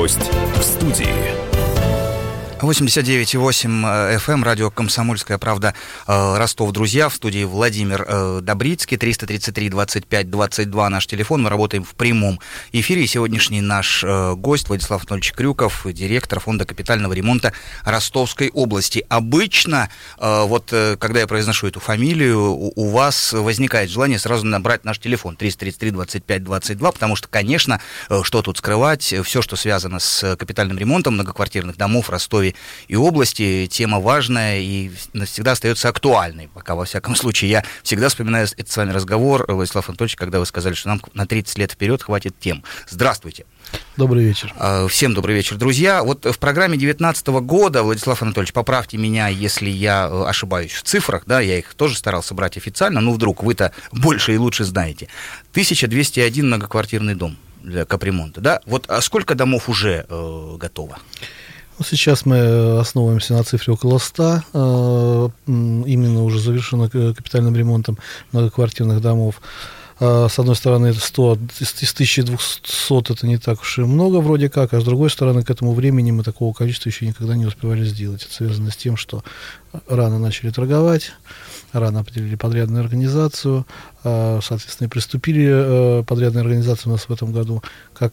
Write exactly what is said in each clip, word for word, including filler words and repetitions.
Гость в студии. восемьдесят девять и восемь эф эм, радио «Комсомольская правда», Ростов, друзья. В студии Владимир Добрицкий, триста тридцать три двадцать пять двадцать два наш телефон. Мы работаем в прямом эфире. И сегодняшний наш гость Владислав Анатольевич Крюков, директор фонда капитального ремонта Ростовской области. Обычно, вот когда я произношу эту фамилию, у вас возникает желание сразу набрать наш телефон триста тридцать три двадцать пять двадцать два, потому что, конечно, что тут скрывать, все, что связано с капитальным ремонтом многоквартирных домов в Ростове и области, тема важная и навсегда остается актуальной. Пока, во всяком случае, я всегда вспоминаю этот с вами разговор, Владислав Анатольевич, когда вы сказали, что нам на тридцать лет вперед хватит тем. Здравствуйте. Добрый вечер. Всем добрый вечер, друзья. Вот в программе девятнадцатого года, Владислав Анатольевич, поправьте меня, если я ошибаюсь в цифрах, да, я их тоже старался брать официально, но вдруг вы-то больше и лучше знаете. тысяча двести один многоквартирный дом для капремонта, да? Вот а сколько домов уже э, готово? Сейчас мы основываемся на цифре около ста, именно уже завершено капитальным ремонтом многоквартирных домов. С одной стороны, это сто, из тысячи двухсот это не так уж и много вроде как, а с другой стороны, к этому времени мы такого количества еще никогда не успевали сделать. Это связано с тем, что рано начали торговать, рано определили подрядную организацию, соответственно, приступили подрядная организация у нас в этом году, как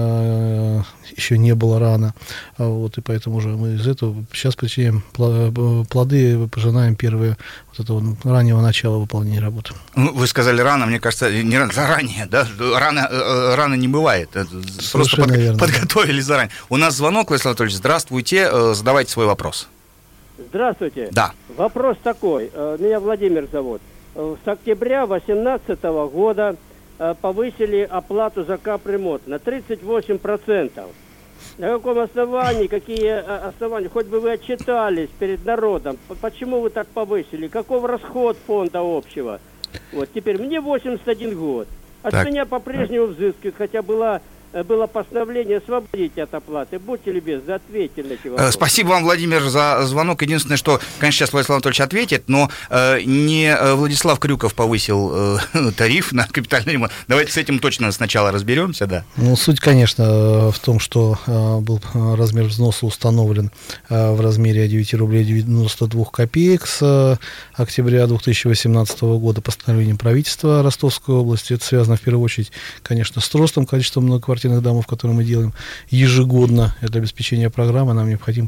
еще не было рано, вот, и поэтому уже мы из этого сейчас причиняем плоды, пожинаем первые вот этого раннего начала выполнения работы. Вы сказали рано, мне кажется, не рано, заранее, да? Рано, рано не бывает, просто под, подготовили заранее. У нас звонок, Владислав Анатольевич, здравствуйте, задавайте свой вопрос. Здравствуйте. Да. Вопрос такой. Меня Владимир зовут. С октября две тысячи восемнадцатого года повысили оплату за капремонт на тридцать восемь процентов. На каком основании, какие основания? Хоть бы вы отчитались перед народом. Почему вы так повысили? Каков расход фонда общего? Вот теперь мне восемьдесят один год. От так. меня по-прежнему взыскивают, хотя была... было постановление освободить от оплаты. Будьте любезны, ответьте на эти вопросы. Спасибо вам, Владимир, за звонок. Единственное, что, конечно, сейчас Владислав Анатольевич ответит, но э, не Владислав Крюков повысил э, тариф на капитальный ремонт. Давайте с этим точно сначала разберемся, да. Ну, суть, конечно, в том, что э, был размер взноса установлен э, в размере девять рублей девяносто две копеек с э, октября две тысячи восемнадцатого года постановлением правительства Ростовской области. Это связано, в первую очередь, конечно, с ростом количества многоквартирных домов, которые мы делаем ежегодно. Для обеспечения программы нам необходим,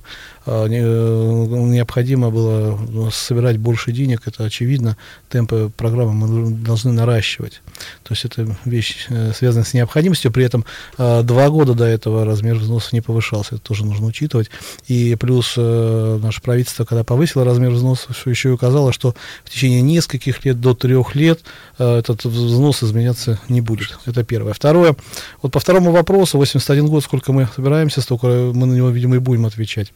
необходимо было собирать больше денег. Это очевидно. Темпы программы мы должны наращивать. То есть это вещь, связанная с необходимостью. При этом два года до этого размер взносов не повышался. Это тоже нужно учитывать. И плюс наше правительство, когда повысило размер взносов, еще и указало, что в течение нескольких лет, до трех лет, этот взнос изменяться не будет. Это первое. Второе. Вот по второму вопросу, восемьдесят один год, сколько мы собираемся, столько мы на него, видимо, и будем отвечать.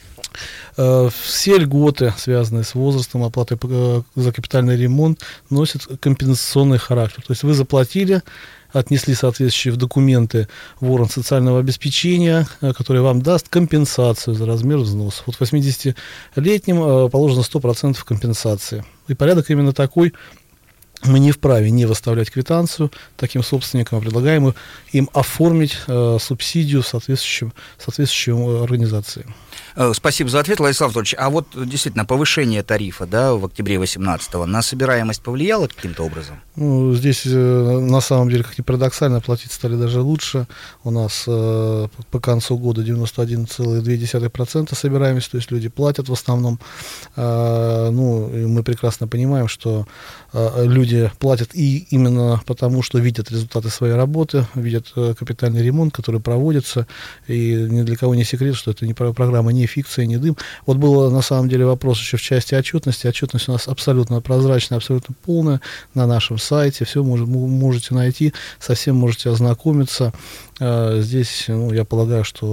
Все льготы, связанные с возрастом, оплатой за капитальный ремонт, носят компенсационный характер. То есть вы заплатили, отнесли соответствующие документы в орган социального обеспечения, который вам даст компенсацию за размер взносов. Вот восьмидесятилетним положено сто процентов компенсации. И порядок именно такой. Мы не вправе не выставлять квитанцию таким собственникам, а предлагаем им оформить э, субсидию соответствующим, соответствующим организации. Спасибо за ответ, Владислав Анатольевич. А вот действительно повышение тарифа, да, в октябре восемнадцатого на собираемость повлияло каким-то образом? Ну, здесь э, на самом деле, как ни парадоксально, платить стали даже лучше. У нас э, по концу года девяносто один целых две десятых процента собираемость, то есть люди платят в основном. Э, ну, и мы прекрасно понимаем, что э, люди платят и именно потому, что видят результаты своей работы, видят э, капитальный ремонт, который проводится, и ни для кого не секрет, что это не программа, не фикция, не дым. Вот был на самом деле вопрос еще в части отчетности. Отчетность у нас абсолютно прозрачная, абсолютно полная на нашем сайте. Все может, можете найти, со всем можете ознакомиться. Здесь, ну, я полагаю, что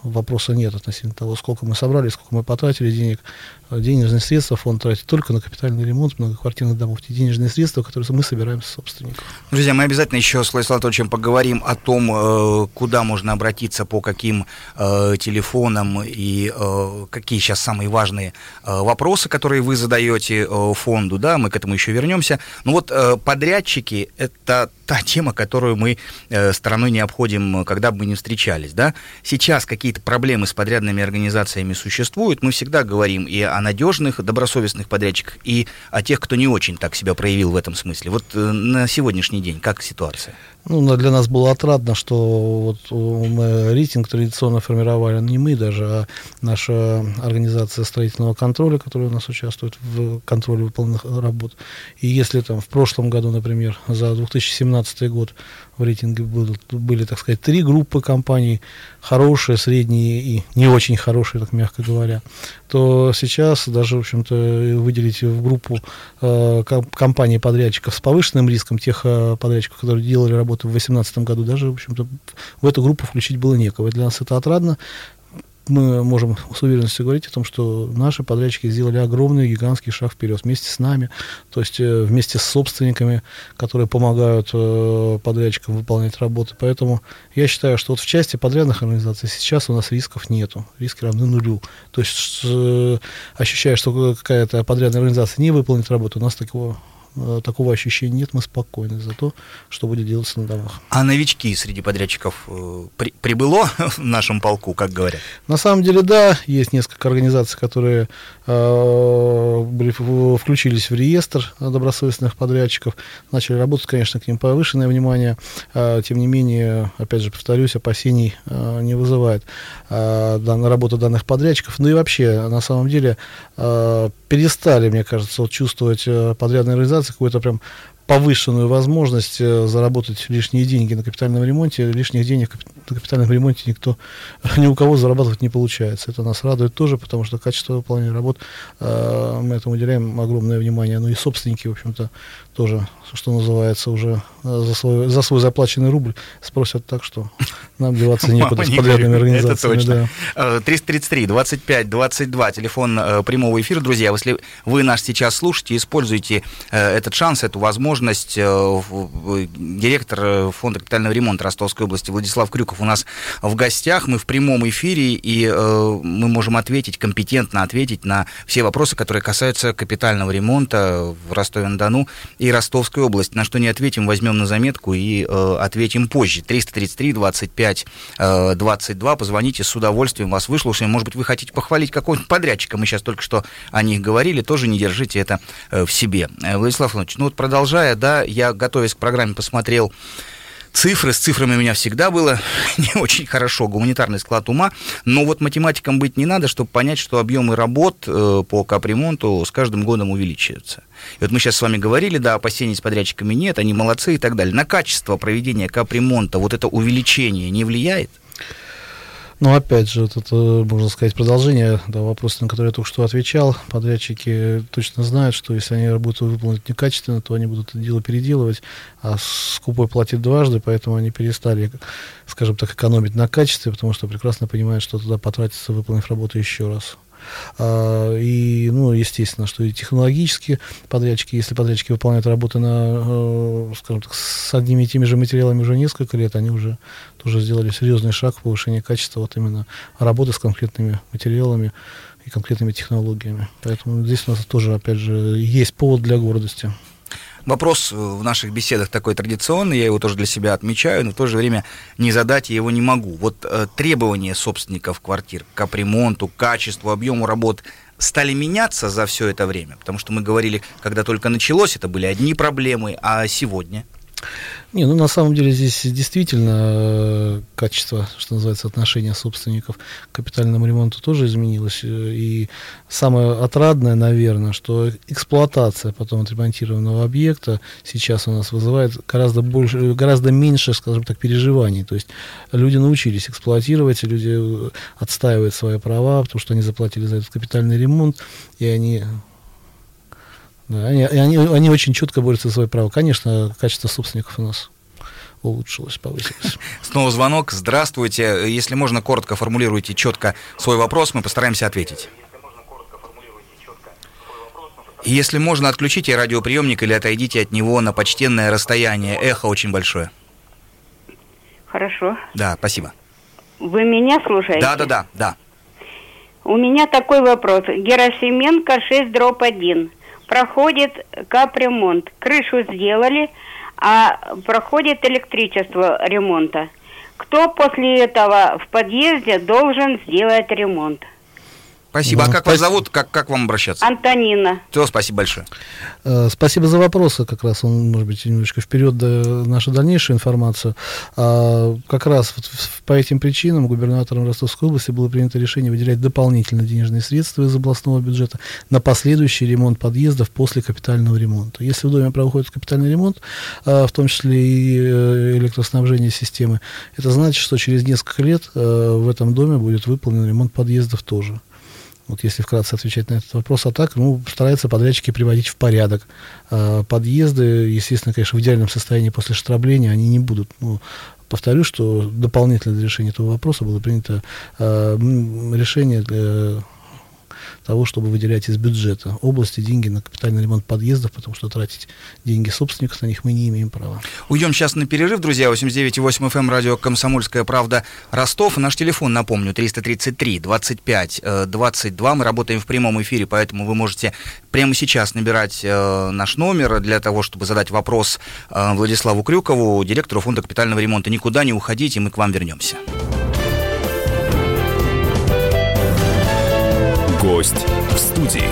вопроса нет относительно того, сколько мы собрали, сколько мы потратили денег. Денежные средства фонд тратит только на капитальный ремонт многоквартирных домов. Те денежные средства, которые мы собираем с собственников. Друзья, мы обязательно еще с Владиславом Анатольевичем поговорим о том, куда можно обратиться, по каким э, телефонам и э, какие сейчас самые важные э, вопросы, которые вы задаете э, фонду. Да, мы к этому еще вернемся. Но вот э, подрядчики — это та тема, которую мы э, стороной не обходим, когда бы мы не встречались. Да? Сейчас какие-то проблемы с подрядными организациями существуют. Мы всегда говорим и о надежных, добросовестных подрядчиках, и о тех, кто не очень так себя проявил в этом смысле. Вот э, на сегодняшний день как ситуация? Ну, для нас было отрадно, что вот мы рейтинг традиционно формировали не мы даже, а наша организация строительного контроля, которая у нас участвует в контроле выполненных работ. И если там в прошлом году, например, за две тысячи семнадцатый год в рейтинге были, были, так сказать, три группы компаний, хорошие, средние и не очень хорошие, так мягко говоря, то сейчас даже, в общем-то, выделить в группу э, компаний-подрядчиков с повышенным риском, тех э, подрядчиков, которые делали работу в две тысячи восемнадцатом году, даже, в общем-то, в эту группу включить было некого. И для нас это отрадно. Мы можем с уверенностью говорить о том, что наши подрядчики сделали огромный, гигантский шаг вперед вместе с нами, то есть э, вместе с собственниками, которые помогают э, подрядчикам выполнять работы. Поэтому я считаю, что вот в части подрядных организаций сейчас у нас рисков нету, риски равны нулю. То есть э, ощущая, что какая-то подрядная организация не выполнит работу, у нас такого такого ощущения нет, мы спокойны за то, что будет делаться на домах. А новички среди подрядчиков э, при, прибыло в нашем полку, как говорят? На самом деле, да, есть несколько организаций, которые э, были, включились в реестр добросовестных подрядчиков, начали работать, конечно, к ним повышенное внимание, э, тем не менее, опять же, повторюсь, опасений э, не вызывает э, дан, работа данных подрядчиков. Ну и вообще, на самом деле, э, перестали, мне кажется, вот, чувствовать э, подрядные организации какую-то прям повышенную возможность э, заработать лишние деньги на капитальном ремонте. Лишних денег на капитальном ремонте никто, ни у кого зарабатывать не получается. Это нас радует тоже, потому что качество выполнения работ, э, мы этому уделяем огромное внимание. Ну и собственники, в общем-то, тоже, что называется, уже э, за, свой, за свой заплаченный рубль спросят так, что нам деваться некуда с подрядными организациями. Это точно. триста тридцать три двадцать пять двадцать два, телефон э, прямого эфира. Друзья, если вы нас сейчас слушаете, используйте э, этот шанс, эту возможность. Директор фонда капитального ремонта Ростовской области Владислав Крюков у нас в гостях. Мы в прямом эфире, и э, мы можем ответить, компетентно ответить на все вопросы, которые касаются капитального ремонта в Ростове-на-Дону и Ростовской области. На что не ответим, возьмем на заметку и э, ответим позже. триста тридцать три двадцать пять двадцать два. Позвоните, с удовольствием вас выслушаем. Может быть, вы хотите похвалить какого-нибудь подрядчика. Мы сейчас только что о них говорили. Тоже не держите это э, в себе. Владислав Иванович, ну вот продолжая, да, я, готовясь к программе, посмотрел цифры. С цифрами у меня всегда было не очень хорошо, гуманитарный склад ума, но вот математикам быть не надо, чтобы понять, что объемы работ э, по капремонту с каждым годом увеличиваются. И вот мы сейчас с вами говорили, да, опасений с подрядчиками нет, они молодцы и так далее. На качество проведения капремонта вот это увеличение не влияет? Ну, опять же, вот это, можно сказать, продолжение да, вопроса, на который я только что отвечал. Подрядчики точно знают, что если они работу выполнят некачественно, то они будут это дело переделывать, а скупой платит дважды, поэтому они перестали, скажем так, экономить на качестве, потому что прекрасно понимают, что туда потратится, выполнив работу еще раз. И, ну, естественно, что и технологические подрядчики, если подрядчики выполняют работы на, скажем так, с одними и теми же материалами уже несколько лет, они уже тоже сделали серьезный шаг в повышении качества вот именно работы с конкретными материалами и конкретными технологиями. Поэтому здесь у нас тоже, опять же, есть повод для гордости. Вопрос в наших беседах такой традиционный, я его тоже для себя отмечаю, но в то же время не задать я его не могу. Вот э, требования собственников квартир к капремонту, к качеству, объему работ стали меняться за все это время? Потому что мы говорили, когда только началось, это были одни проблемы, а сегодня? Не, ну на самом деле здесь действительно качество, что называется, отношения собственников к капитальному ремонту тоже изменилось. И самое отрадное, наверное, что эксплуатация потом отремонтированного объекта сейчас у нас вызывает гораздо больше, гораздо меньше, скажем так, переживаний. То есть люди научились эксплуатировать, люди отстаивают свои права, потому что они заплатили за этот капитальный ремонт, и они... Да, они, они, они очень четко борются за свои права. Конечно, качество собственников у нас улучшилось, повысилось. Снова звонок. Здравствуйте. Если можно, коротко формулируйте четко свой вопрос, мы постараемся ответить. Если можно, отключите радиоприемник или отойдите от него на почтенное расстояние. Эхо очень большое. Хорошо. Да, спасибо. Вы меня слушаете? Да, да, да, да. У меня такой вопрос. Герасименко шесть дробь один. Проходит капремонт. Крышу сделали, а проходит электричество ремонта. Кто после этого в подъезде должен сделать ремонт? Спасибо. Да, а как спасибо. вас зовут? Как, как вам обращаться? Антонина. Все, спасибо большое. Спасибо за вопросы, как раз он, может быть, немножечко вперед да, нашу дальнейшую информацию. А, как раз вот по этим причинам губернатором Ростовской области было принято решение выделять дополнительные денежные средства из областного бюджета на последующий ремонт подъездов после капитального ремонта. Если в доме проходит капитальный ремонт, а, в том числе и электроснабжение системы, это значит, что через несколько лет а, в этом доме будет выполнен ремонт подъездов тоже. Вот если вкратце отвечать на этот вопрос, а так, ну, стараются подрядчики приводить в порядок. А, подъезды, естественно, конечно, в идеальном состоянии после штрабления они не будут. Ну, повторю, что дополнительно для решения этого вопроса было принято а, решение для того, чтобы выделять из бюджета области деньги на капитальный ремонт подъездов, потому что тратить деньги собственников на них мы не имеем права. Уйдем сейчас на перерыв, друзья. восемьдесят девять и восемь эф эм, радио «Комсомольская правда», Ростов. Наш телефон, напомню, триста тридцать три двадцать пять двадцать два. Мы работаем в прямом эфире, поэтому вы можете прямо сейчас набирать э, наш номер для того, чтобы задать вопрос э, Владиславу Крюкову, директору фонда капитального ремонта. Никуда не уходите, мы к вам вернемся. Гость в студии.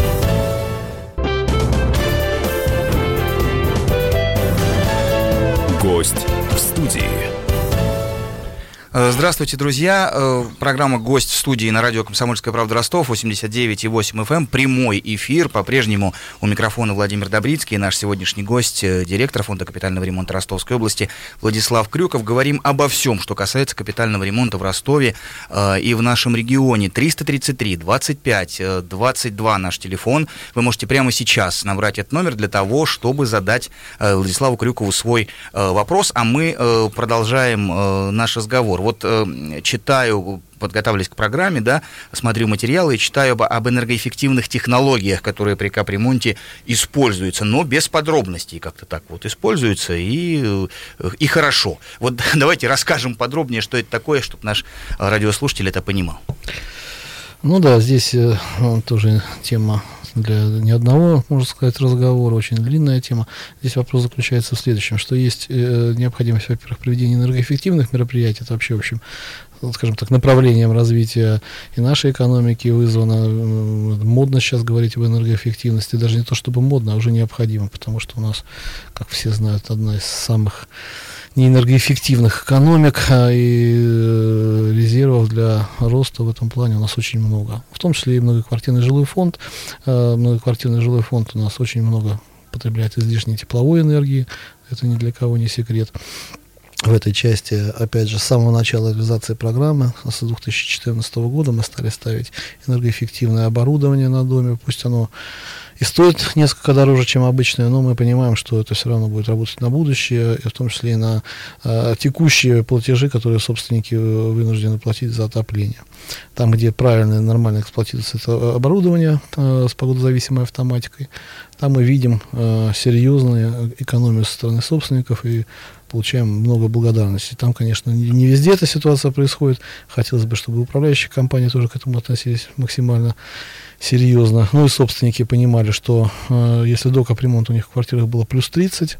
Гость в студии. Здравствуйте, друзья. Программа «Гость в студии» на радио «Комсомольская правда» Ростов, восемьдесят девять и восемь эф эм. Прямой эфир. По-прежнему у микрофона Владимир Добрицкий. Наш сегодняшний гость, директор фонда капитального ремонта Ростовской области Владислав Крюков. Говорим обо всем, что касается капитального ремонта в Ростове э, и в нашем регионе. триста тридцать три двадцать пять двадцать два наш телефон. Вы можете прямо сейчас набрать этот номер для того, чтобы задать э, Владиславу Крюкову свой э, вопрос. А мы э, продолжаем э, наш разговор. Вот э, читаю, подготавливаясь к программе, да, смотрю материалы и читаю об, об энергоэффективных технологиях, которые при капремонте используются, но без подробностей как-то так вот используются, и, и хорошо. Вот давайте расскажем подробнее, что это такое, чтобы наш радиослушатель это понимал. Ну да, здесь э, тоже тема для ни одного, можно сказать, разговора, очень длинная тема. Здесь вопрос заключается в следующем, что есть э, необходимость, во-первых, проведения энергоэффективных мероприятий, это вообще, в общем, скажем так, направлением развития и нашей экономики вызвано. Модно сейчас говорить об энергоэффективности, даже не то чтобы модно, а уже необходимо, потому что у нас, как все знают, одна из самых неэнергоэффективных экономик, и резервов для роста в этом плане у нас очень много. В том числе и многоквартирный жилой фонд. Многоквартирный жилой фонд у нас очень много потребляет излишней тепловой энергии, это ни для кого не секрет. В этой части, опять же, с самого начала реализации программы, с две тысячи четырнадцатого года мы стали ставить энергоэффективное оборудование на доме, пусть оно и стоит несколько дороже, чем обычное, но мы понимаем, что это все равно будет работать на будущее, и в том числе и на э, текущие платежи, которые собственники вынуждены платить за отопление. Там, где правильно и нормально эксплуатируется это оборудование э, с погодозависимой автоматикой, там мы видим э, серьезную экономию со стороны собственников и получаем много благодарности. Там, конечно, не везде эта ситуация происходит. Хотелось бы, чтобы управляющие компании тоже к этому относились максимально серьезно. Ну и собственники понимали, что э, если до капремонта у них в квартирах было плюс тридцать,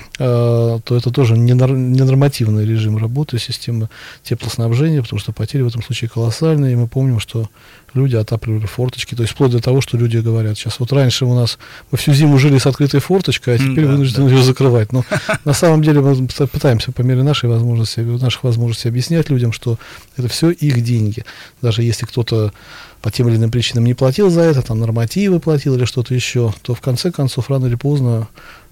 э, то это тоже ненормативный режим работы системы теплоснабжения, потому что потери в этом случае колоссальные. И мы помним, что люди отапливали форточки, то есть вплоть до того, что люди говорят, сейчас вот раньше у нас мы всю зиму жили с открытой форточкой, а теперь да, вынуждены да. ее закрывать. Но на самом деле мы пытаемся по мере нашей возможности, наших возможностей объяснять людям, что это все их деньги. Даже если кто-то по тем или иным причинам не платил за это, там нормативы платил или что-то еще, то в конце концов, рано или поздно,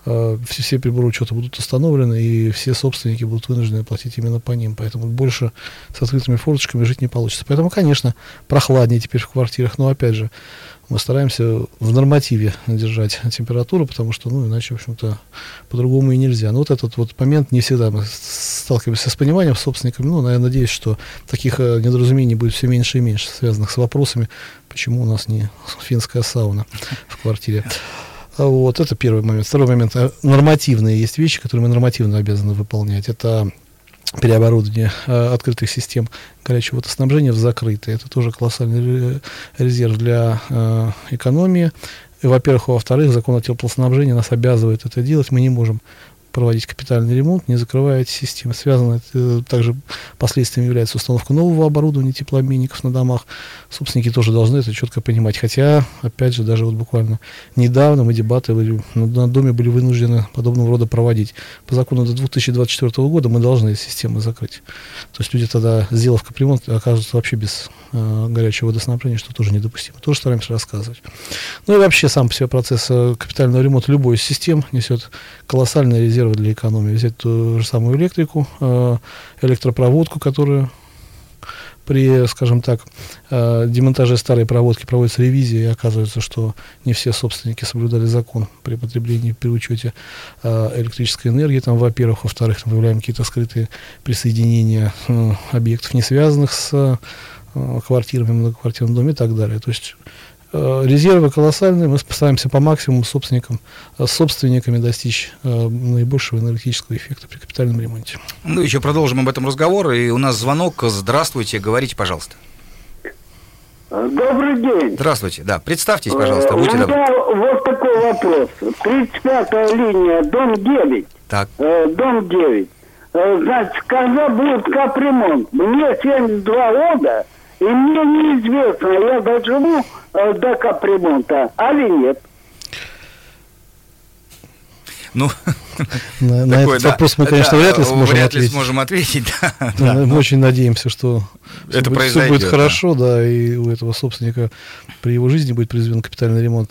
все, все приборы учета будут установлены, и все собственники будут вынуждены платить именно по ним. Поэтому больше с открытыми форточками жить не получится. Поэтому, конечно, прохладнее теперь в квартирах, но, опять же, мы стараемся в нормативе держать температуру, потому что, ну, иначе, в общем-то, по-другому и нельзя. Но вот этот вот момент не всегда мы сталкиваемся с пониманием с собственниками. Ну, я надеюсь, что таких недоразумений будет все меньше и меньше, связанных с вопросами, почему у нас не финская сауна в квартире. Вот, это первый момент. Второй момент. Нормативные есть вещи, которые мы нормативно обязаны выполнять. Это переоборудование э, открытых систем горячего водоснабжения в закрытые. Это тоже колоссальный резерв для э, экономии. И, во-первых, во-вторых, закон о теплоснабжении нас обязывает это делать. Мы не можем проводить капитальный ремонт, не закрывая эти системы. Связано это, также последствием является установка нового оборудования, теплообменников на домах. Собственники тоже должны это четко понимать. Хотя, опять же, даже вот буквально недавно мы дебаты на доме были вынуждены подобного рода проводить. По закону до две тысячи двадцать четвёртого года мы должны эти системы закрыть. То есть люди тогда, сделав капремонт, окажутся вообще без э, горячего водоснабжения, что тоже недопустимо. Тоже стараемся рассказывать. Ну и вообще сам по себе процесс капитального ремонта любой из систем несет колоссальный резерв для экономии. Взять ту же самую электрику, электропроводку, которая при, скажем так, демонтаже старой проводки проводится ревизия, и оказывается, что не все собственники соблюдали закон при потреблении, при учете электрической энергии, там, во-первых, во-вторых, там выявляем какие-то скрытые присоединения объектов, не связанных с квартирами, многоквартирным доме и так далее. То есть резервы колоссальные, мы постараемся по максимуму собственникам, собственниками достичь э, наибольшего энергетического эффекта при капитальном ремонте. Ну, еще продолжим об этом разговор, и у нас звонок. Здравствуйте, говорите, пожалуйста. Добрый день. Здравствуйте, да, представьтесь, пожалуйста, будьте добры. Вот такой вопрос. тридцать пятая линия, дом девять. Так. Э, дом девять. Э, значит, когда будет капремонт? Мне семьдесят два года, и мне неизвестно, я доживу э, до капремонта, а ли нет. Ну, на, на этот да, вопрос мы, конечно, да, вряд ли сможем вряд ответить. Ли сможем ответить да, мы да, мы но... очень надеемся, что это все, будет, все будет хорошо, да. да, и у этого собственника при его жизни будет произведен капитальный ремонт.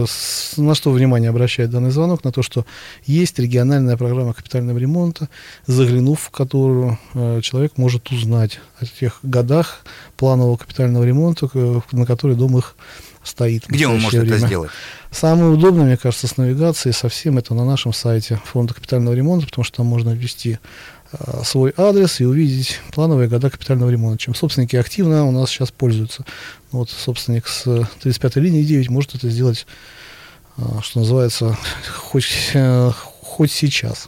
На что внимание обращает данный звонок? На то, что есть региональная программа капитального ремонта, заглянув в которую человек может узнать о тех годах планового капитального ремонта, на который дом их стоит. Где он может время. это сделать? Самое удобное, мне кажется, с навигацией, со всем это на нашем сайте фонда капитального ремонта, потому что там можно ввести э, свой адрес и увидеть плановые года капитального ремонта, чем собственники активно у нас сейчас пользуются. Вот собственник с тридцать пятой линии девять может это сделать, э, что называется, хоть, э, хоть сейчас.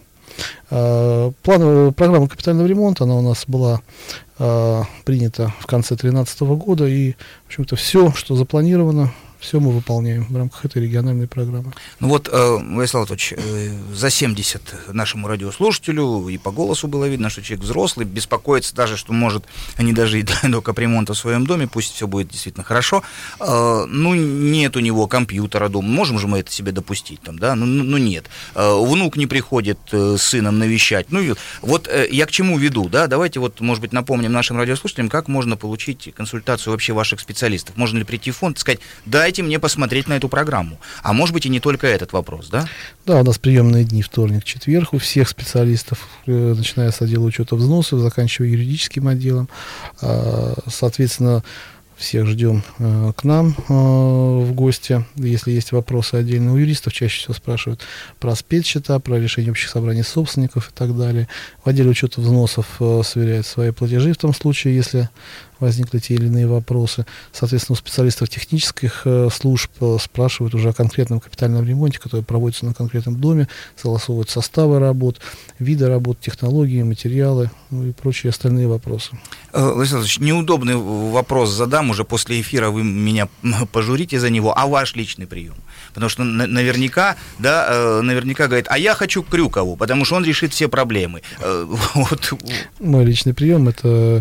Э, плановая программа капитального ремонта, она у нас была э, принята в конце две тысячи тринадцатого года, и, в общем-то, все, что запланировано, все мы выполняем в рамках этой региональной программы. Ну вот, э, Владислав Анатольевич, э, за семьдесят нашему радиослушателю, и по голосу было видно, что человек взрослый, беспокоится даже, что может не дожить до капремонта в своем доме, пусть все будет действительно хорошо. Э, ну, нет у него компьютера дома, можем же мы это себе допустить, там, да? Ну, ну нет. Э, внук не приходит э, с сыном навещать. Ну, вот э, я к чему веду, да? Давайте вот, может быть, напомним нашим радиослушателям, как можно получить консультацию вообще ваших специалистов. Можно ли прийти в фонд и сказать, дайте мне посмотреть на эту программу. А может быть и не только этот вопрос, да? Да, у нас приемные дни вторник, четверг у всех специалистов, начиная с отдела учета взносов, заканчивая юридическим отделом. Соответственно, всех ждем э, к нам э, в гости. Если есть вопросы отдельно у юристов, чаще всего спрашивают про спецсчета, про решение общих собраний собственников и так далее. В отделе учета взносов э, сверяют свои платежи в том случае, если возникли те или иные вопросы. Соответственно, у специалистов технических э, служб э, спрашивают уже о конкретном капитальном ремонте, который проводится на конкретном доме, согласовывают составы работ, виды работ, технологии, материалы, ну и прочие остальные вопросы. Владислав Ильич, неудобный вопрос задам, уже после эфира вы меня пожурите за него, а ваш личный прием? Потому что наверняка, да, наверняка говорит, а я хочу к Крюкову, потому что он решит все проблемы. Вот. Мой личный прием — это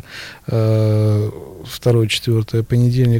э, второе, четвертое, понедельник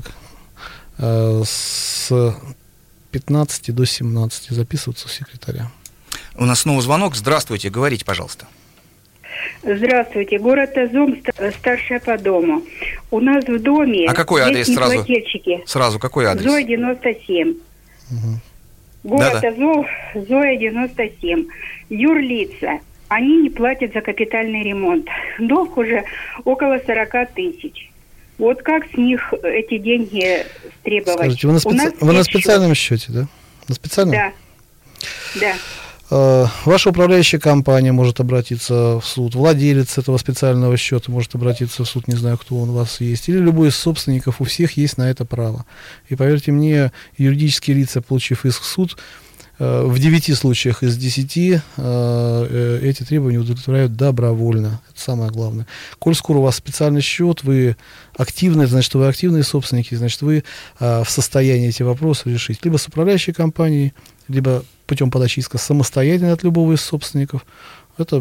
э, с пятнадцати до семнадцати записываться у секретаря. У нас снова звонок. Здравствуйте, говорите, пожалуйста. Здравствуйте, город Изюм, старшая по дому. У нас в доме а какой адрес сразу? Плательщики. Сразу какой адрес? Зоя девяносто семь. Угу. Город Да-да. Азов, Зоя, девяносто семь. Юрлица. Они не платят за капитальный ремонт. Долг уже около сорок тысяч. Вот как с них эти деньги стребовать? Скажите, вы на, специ... вы на специальном счете, да? На специальном? Да. Да. Ваша управляющая компания может обратиться в суд, владелец этого специального счета может обратиться в суд, не знаю, кто он у вас есть, или любой из собственников, у всех есть на это право. И поверьте мне, юридические лица, получив иск в суд, в девяти случаях из десяти эти требования удовлетворяют добровольно. Это самое главное. Коль скоро у вас специальный счет, вы активные, значит, вы активные собственники, значит, вы в состоянии эти вопросы решить. Либо с управляющей компанией, либо путем подачи иска самостоятельно от любого из собственников. Это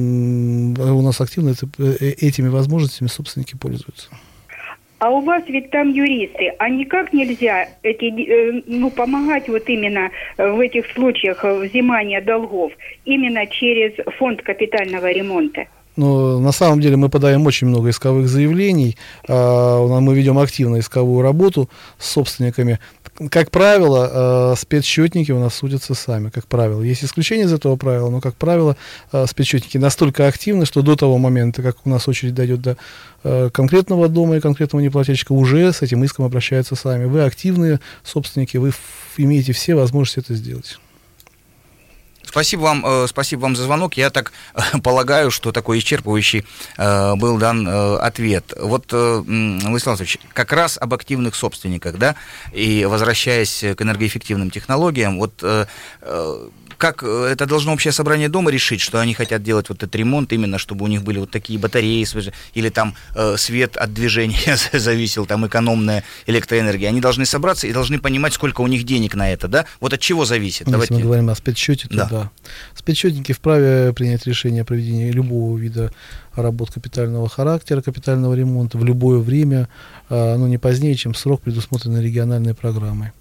у нас активно этими возможностями собственники пользуются. А у вас ведь там юристы, а никак нельзя эти, ну, помогать вот именно в этих случаях взимания долгов именно через фонд капитального ремонта? Ну, на самом деле мы подаем очень много исковых заявлений, мы ведем активно исковую работу с собственниками. Как правило, спецсчетники у нас судятся сами, как правило. Есть исключения из этого правила, но, как правило, спецсчетники настолько активны, что до того момента, как у нас очередь дойдет до конкретного дома и конкретного неплательщика, уже с этим иском обращаются сами. Вы активные собственники, вы имеете все возможности это сделать. Спасибо вам, э, спасибо вам за звонок. Я так э, полагаю, что такой исчерпывающий э, был дан э, ответ. Вот, э, Владислав Владимирович, как раз об активных собственниках, да, и возвращаясь к энергоэффективным технологиям, вот э, э, как это должно общее собрание дома решить, что они хотят делать вот этот ремонт, именно чтобы у них были вот такие батареи, или там э, свет от движения зависел, там экономная электроэнергия. Они должны собраться и должны понимать, сколько у них денег на это, да? Вот от чего зависит? Если Давайте... мы говорим о спецсчете, то да. да. Спецсчетники вправе принять решение о проведении любого вида работ капитального характера, капитального ремонта в любое время, э, но не позднее, чем срок, предусмотренный региональной программой.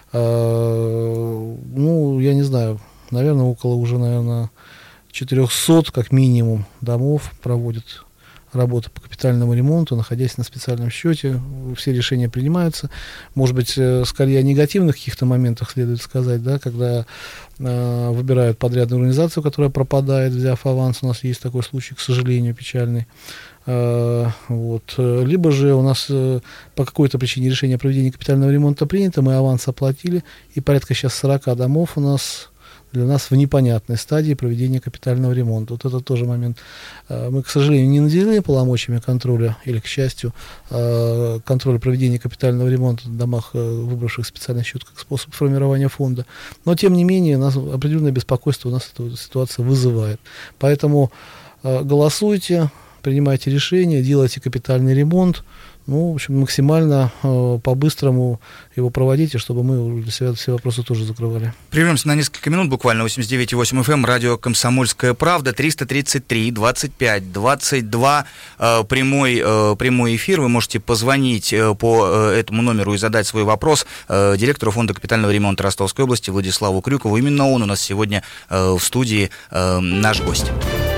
Э, ну, я не знаю, наверное, около уже, наверное, четырехсот, как минимум, домов проводят работы по капитальному ремонту, находясь на специальном счете. Все решения принимаются. Может быть, скорее о негативных каких-то моментах следует сказать, да, когда э, выбирают подрядную организацию, которая пропадает, взяв аванс. У нас есть такой случай, к сожалению, печальный. Э, вот. Либо же у нас э, по какой-то причине решение о проведении капитального ремонта принято, мы аванс оплатили, и порядка сейчас сорок домов у нас для нас в непонятной стадии проведения капитального ремонта. Вот это тоже момент. Мы, к сожалению, не наделены полномочиями контроля, или, к счастью, контроля проведения капитального ремонта в домах, выбравших специальный счет как способ формирования фонда. Но, тем не менее, нас определенное беспокойство у нас эта ситуация вызывает. Поэтому голосуйте, принимайте решения, делайте капитальный ремонт. Ну, в общем, максимально э, по-быстрому его проводите, чтобы мы для себя все вопросы тоже закрывали. Прервемся на несколько минут, буквально. восемьдесят девять и восемь эф эм, радио «Комсомольская правда», триста тридцать три двадцать пять двадцать два, э, прямой, э, прямой эфир. Вы можете позвонить э, по э, этому номеру и задать свой вопрос э, директору фонда капитального ремонта Ростовской области Владиславу Крюкову. Именно он у нас сегодня э, в студии э, наш гость.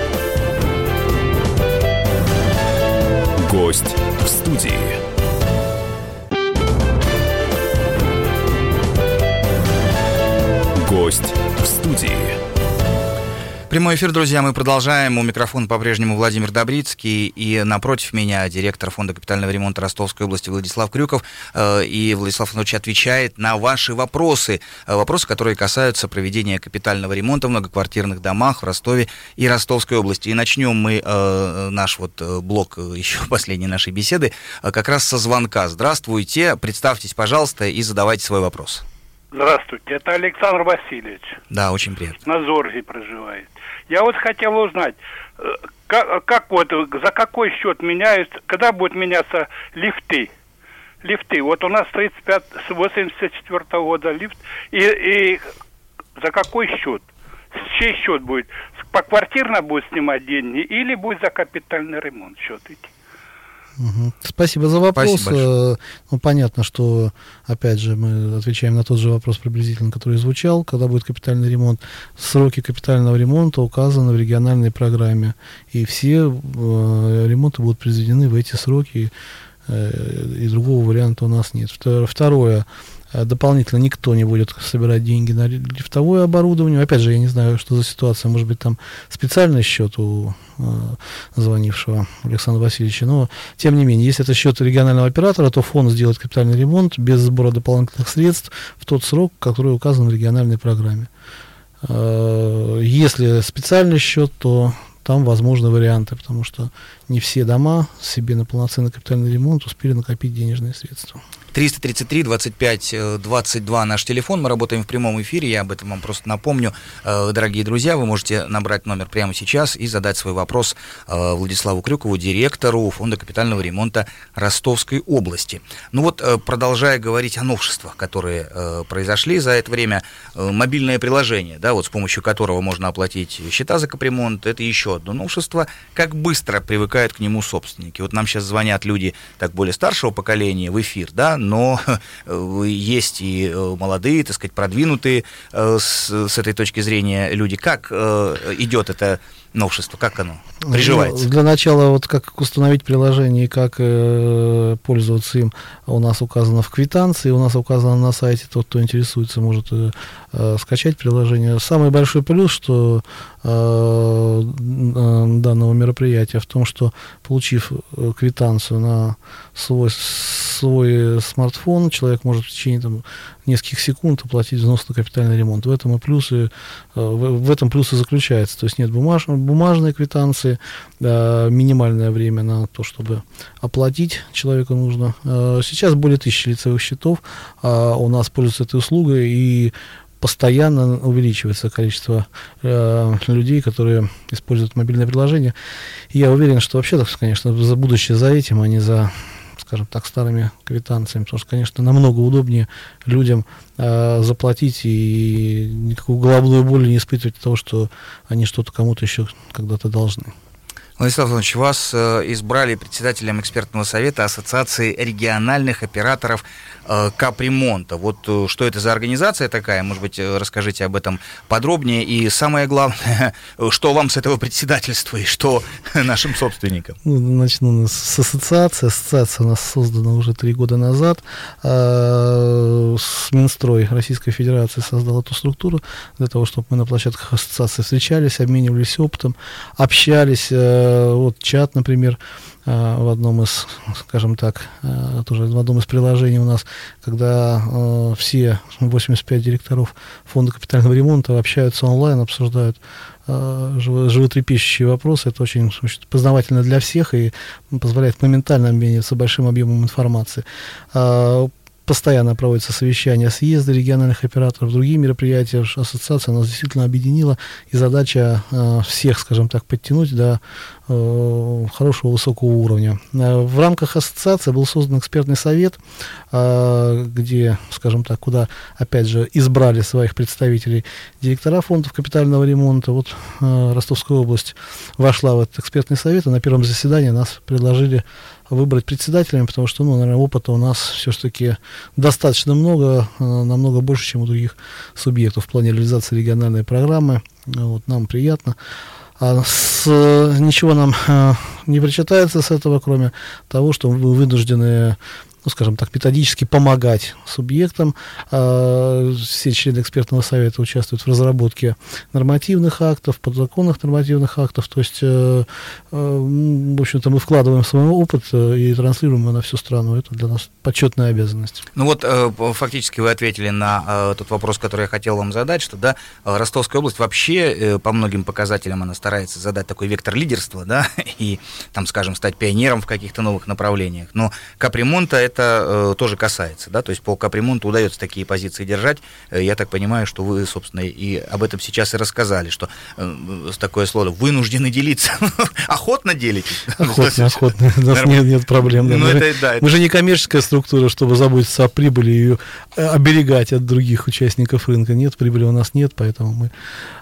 Гость в студии. Гость в студии. Прямой эфир, друзья, мы продолжаем. У микрофона по-прежнему Владимир Добрицкий, и напротив меня директор фонда капитального ремонта Ростовской области Владислав Крюков. И Владислав Иванович отвечает на ваши вопросы, вопросы, которые касаются проведения капитального ремонта в многоквартирных домах в Ростове и Ростовской области. И начнем мы наш вот блок еще последней нашей беседы как раз со звонка. Здравствуйте, представьтесь, пожалуйста, и задавайте свой вопрос. Здравствуйте, это Александр Васильевич. Да, очень приятно. На Зорге проживает. Я вот хотел узнать, как, как вот, за какой счет меняются, когда будут меняться лифты? Лифты. Вот у нас тридцать пять, с восемьдесят четвёртого года лифт. И, и за какой счет? С чей счет будет? Поквартирно будет снимать деньги или будет за капитальный ремонт счет идти? Угу. Спасибо за вопрос. Ну, понятно, что, опять же, мы отвечаем на тот же вопрос приблизительно, который звучал, когда будет капитальный ремонт. Сроки капитального ремонта указаны в региональной программе, и все э, ремонты будут произведены в эти сроки, э, и другого варианта у нас нет. Второе. дополнительно никто не будет собирать деньги на лифтовое оборудование. Опять же, я не знаю, что за ситуация, может быть, там специальный счет у э, звонившего Александра Васильевича, но, тем не менее, если это счет регионального оператора, то фонд сделает капитальный ремонт без сбора дополнительных средств в тот срок, который указан в региональной программе. Э, если специальный счет, то там возможны варианты, потому что не все дома себе на полноценный капитальный ремонт успели накопить денежные средства. триста тридцать три двадцать пять двадцать два наш телефон, мы работаем в прямом эфире, я об этом вам просто напомню. Дорогие друзья, вы можете набрать номер прямо сейчас и задать свой вопрос Владиславу Крюкову, директору Фонда капитального ремонта Ростовской области. Ну вот, продолжая говорить о новшествах, которые произошли за это время, мобильное приложение, да, вот с помощью которого можно оплатить счета за капремонт, это еще одно новшество. Как быстро привыкают к нему собственники? Вот нам сейчас звонят люди так более старшего поколения в эфир, да, но есть и молодые, так сказать, продвинутые с, с этой точки зрения люди. Как э, идет это новшество, как оно приживается? Ну, для начала, вот как установить приложение и как э, пользоваться им, у нас указано в квитанции, у нас указано на сайте, тот, кто интересуется, может э, э, скачать приложение. Самый большой плюс, что э, данного мероприятия в том, что, получив квитанцию на свой, свой смартфон, человек может в течение там, нескольких секунд оплатить взнос на капитальный ремонт. В этом и плюсы, в, в этом плюсы заключается. То есть нет бумаж, бумажной квитанции, э, минимальное время на то, чтобы оплатить человеку нужно. Э, сейчас более тысячи лицевых счетов э, у нас пользуются этой услугой, и постоянно увеличивается количество э, людей, которые используют мобильное приложение. И я уверен, что вообще, конечно, за будущее за этим, а не за, скажем так, старыми квитанциями, потому что, конечно, намного удобнее людям э, заплатить и никакую головную боль не испытывать от того, что они что-то кому-то еще когда-то должны. Владислав Иванович, вас э, избрали председателем экспертного совета Ассоциации региональных операторов э, капремонта. Вот э, что это за организация такая? Может быть, э, расскажите об этом подробнее. И самое главное, что вам с этого председательства и что нашим собственникам? Ну, начну с ассоциации. Ассоциация у нас создана уже три года назад. Э, с Минстрой Российской Федерации создал эту структуру для того, чтобы мы на площадках ассоциации встречались, обменивались опытом, общались. Э, Вот чат, например, в одном из, скажем так, тоже в одном из приложений у нас, когда все восемьдесят пять директоров Фонда капитального ремонта общаются онлайн, обсуждают животрепещущие вопросы. Это очень познавательно для всех и позволяет моментально обмениваться большим объемом информации. Постоянно проводятся совещания, съезды региональных операторов, другие мероприятия. Ассоциация нас действительно объединила, и задача э, всех, скажем так, подтянуть до э, хорошего высокого уровня. Э, в рамках ассоциации был создан экспертный совет, э, где, скажем так, куда, опять же, избрали своих представителей директора фондов капитального ремонта. Вот э, Ростовская область вошла в этот экспертный совет, и на первом заседании нас предложили выбрать председателями, потому что, ну, наверное, опыта у нас все-таки достаточно много, намного больше, чем у других субъектов в плане реализации региональной программы. Вот, нам приятно. А с, ничего нам а, не причитается с этого, кроме того, что мы вынуждены, ну, скажем так, методически помогать субъектам. А, все члены экспертного совета участвуют в разработке нормативных актов, подзаконных нормативных актов. То есть, э, э, в общем-то, мы вкладываем свой опыт э, и транслируем его на всю страну. Это для нас почетная обязанность. Ну вот, э, фактически вы ответили на э, тот вопрос, который я хотел вам задать, что, да, Ростовская область вообще э, по многим показателям она старается задать такой вектор лидерства, да, и, там, скажем, стать пионером в каких-то новых направлениях. Но капремонта это э, тоже касается, да, то есть по капремонту удается такие позиции держать. Э, я так понимаю, что вы, собственно, и об этом сейчас и рассказали, что э, такое слово «вынуждены делиться». Охотно делитесь? Охотно, охотно. У нас нет, нет проблем. Да. Ну, мы, это, да, мы это... же не коммерческая структура, чтобы заботиться о прибыли и ее оберегать от других участников рынка. Нет, прибыли у нас нет, поэтому мы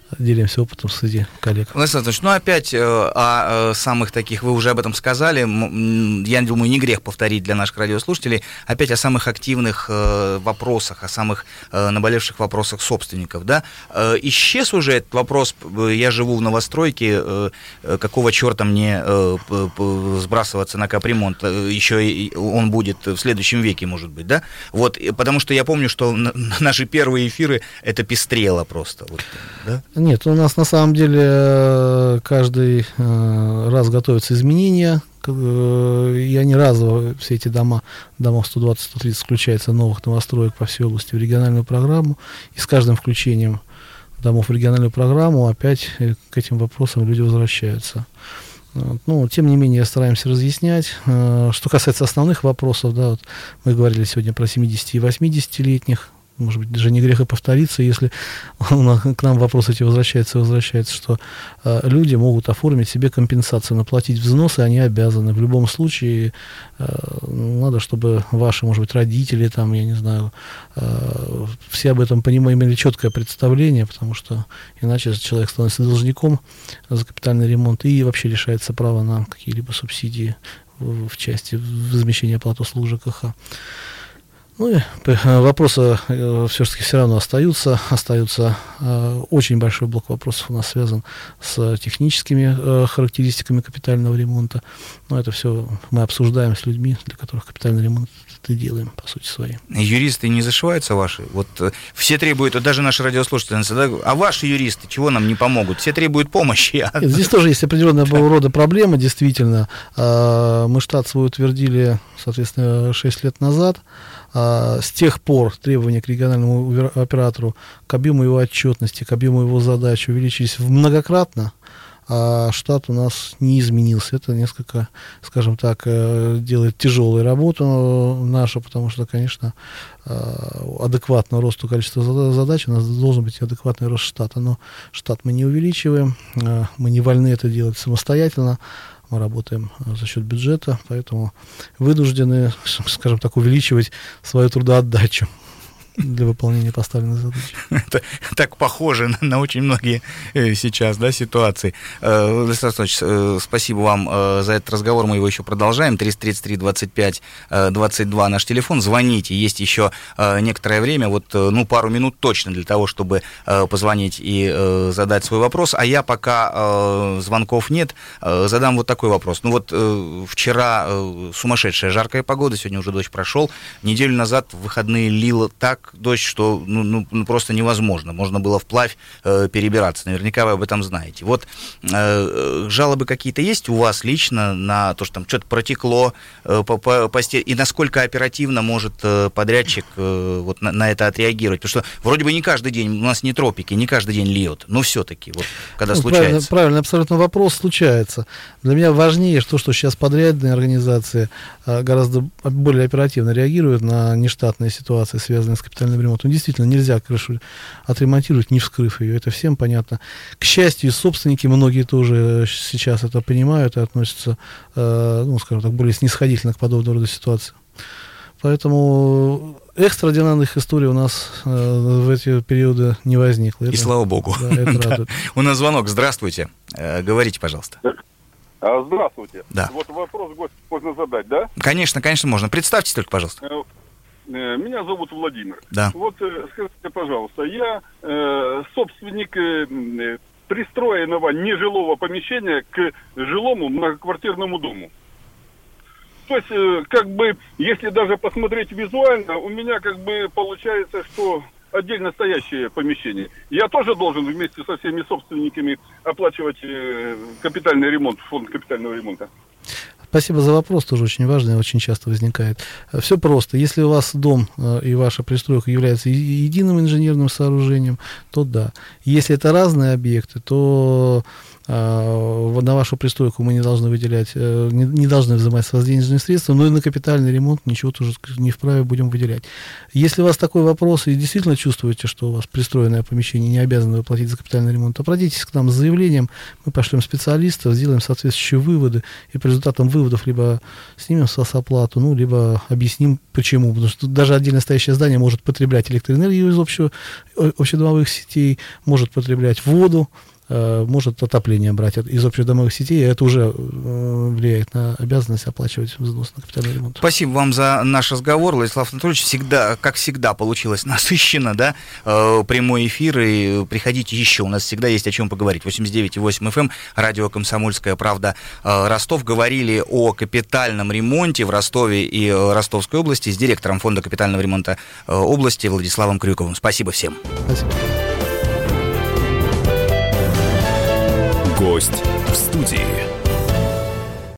делимся опытом среди коллег. Владислав Анатольевич, ну опять э, о э, самых таких, вы уже об этом сказали, м, я думаю, не грех повторить для наших радиослушателей, опять о самых активных э, вопросах, о самых э, наболевших вопросах собственников, да. Э, исчез уже этот вопрос, я живу в новостройке, э, какого черта мне э, сбрасываться на капремонт, э, еще и он будет в следующем веке, может быть, да. Вот, потому что я помню, что наши первые эфиры это пестрело просто, вот, да? Нет, у нас на самом деле каждый раз готовятся изменения, и они разово, все эти дома, домов сто двадцать - сто тридцать, включается новых новостроек по всей области в региональную программу, и с каждым включением домов в региональную программу опять к этим вопросам люди возвращаются. Ну, тем не менее, стараемся разъяснять. Что касается основных вопросов, да, вот мы говорили сегодня про семидесяти- и восьмидесятилетних, может быть, даже не грех и повториться, если к нам вопрос эти возвращается и возвращается, что э, люди могут оформить себе компенсацию, наплатить взносы, они обязаны. В любом случае э, надо, чтобы ваши, может быть, родители, там, я не знаю, э, все об этом понимали, имели четкое представление, потому что иначе человек становится должником за капитальный ремонт и вообще лишается права на какие-либо субсидии в, в части возмещения оплаты услуг ЖКХ. Ну и вопросы э, все-таки все равно остаются. Остаются э, очень большой блок вопросов у нас связан с техническими э, характеристиками капитального ремонта. Но это все мы обсуждаем с людьми, для которых капитальный ремонт это делаем, по сути своей. Юристы не зашиваются ваши? Вот э, все требуют, вот даже наши радиослушатели, да, а ваши юристы чего нам не помогут? Все требуют помощи. А... Нет, здесь тоже есть определенного рода проблемы, действительно. Э, мы штат свой утвердили, соответственно, шесть лет назад. С тех пор требования к региональному оператору, к объему его отчетности, к объему его задач увеличились многократно, а штат у нас не изменился. Это несколько, скажем так, делает тяжелую работу нашу, потому что, конечно, адекватно росту количества задач у нас должен быть адекватный рост штата. Но штат мы не увеличиваем, мы не вольны это делать самостоятельно. Мы работаем за счет бюджета, поэтому вынуждены, скажем так, увеличивать свою трудоотдачу для выполнения поставленных задач. Это так похоже на, на очень многие э, сейчас, да, ситуации. Э, Владислав Анатольевич, э, спасибо вам э, за этот разговор, мы его еще продолжаем. триста тридцать три двадцать пять двадцать два наш телефон, звоните, есть еще э, некоторое время, вот, э, ну, пару минут точно для того, чтобы э, позвонить и э, задать свой вопрос, а я пока э, звонков нет, э, задам вот такой вопрос. Ну вот э, вчера э, сумасшедшая жаркая погода, сегодня уже дождь прошел, неделю назад в выходные лило так дождь, что ну, ну, просто невозможно. Можно было вплавь э, перебираться. Наверняка вы об этом знаете. Вот э, жалобы какие-то есть у вас лично на то, что там что-то протекло э, по, по, по сте... и насколько оперативно может э, подрядчик э, вот на, на это отреагировать? Потому что вроде бы не каждый день, у нас не тропики, не каждый день льет, но все-таки, вот, когда ну, случается. Правильно, правильно, абсолютно вопрос случается. Для меня важнее то, что сейчас подрядные организации э, гораздо более оперативно реагируют на нештатные ситуации, связанные с капитальным ремонтом. Действительно, нельзя крышу отремонтировать, не вскрыв ее, это всем понятно. К счастью, собственники многие тоже сейчас это понимают и относятся, э, ну, скажем так, более снисходительно к подобного рода ситуации. Поэтому экстраординарных историй у нас э, в эти периоды не возникло. И это, слава богу. Да, это да. У нас звонок. Здравствуйте. Э, говорите, пожалуйста. Здравствуйте. Да. Вот вопрос гость можно задать, да? Конечно, конечно, можно. Представьтесь только, пожалуйста. Меня зовут Владимир. Да. Вот скажите, пожалуйста, я э, собственник э, пристроенного нежилого помещения к жилому многоквартирному дому. То есть, э, как бы, если даже посмотреть визуально, у меня как бы получается, что отдельно стоящее помещение. Я тоже должен вместе со всеми собственниками оплачивать э, капитальный ремонт, фонд капитального ремонта. Спасибо за вопрос, тоже очень важный, очень часто возникает. Все просто. Если у вас дом э, и ваша пристройка являются единым инженерным сооружением, то да. Если это разные объекты, то на вашу пристройку мы не должны выделять, не, не должны взимать с вас денежные средства, но и на капитальный ремонт ничего тоже не вправе будем выделять. Если у вас такой вопрос и действительно чувствуете, что у вас пристроенное помещение не обязано вы платить за капитальный ремонт, то обратитесь к нам с заявлением, мы пошлем специалистов, сделаем соответствующие выводы, и по результатам выводов либо снимем с вас оплату, ну, либо объясним, почему. Потому что даже отдельно стоящее здание может потреблять электроэнергию из общего, общедомовых сетей, может потреблять воду, может отопление брать из общедомовых сетей, и это уже влияет на обязанность оплачивать взнос на капитальный ремонт. Спасибо вам за наш разговор, Владислав Анатольевич. Всегда, как всегда, получилось насыщенно, да, прямой эфир, и приходите еще, у нас всегда есть о чем поговорить. восемьдесят девять и восемь эф эм, радио «Комсомольская правда», Ростов. Говорили о капитальном ремонте в Ростове и Ростовской области с директором фонда капитального ремонта области Владиславом Крюковым. Спасибо всем. Спасибо. Гость в студии.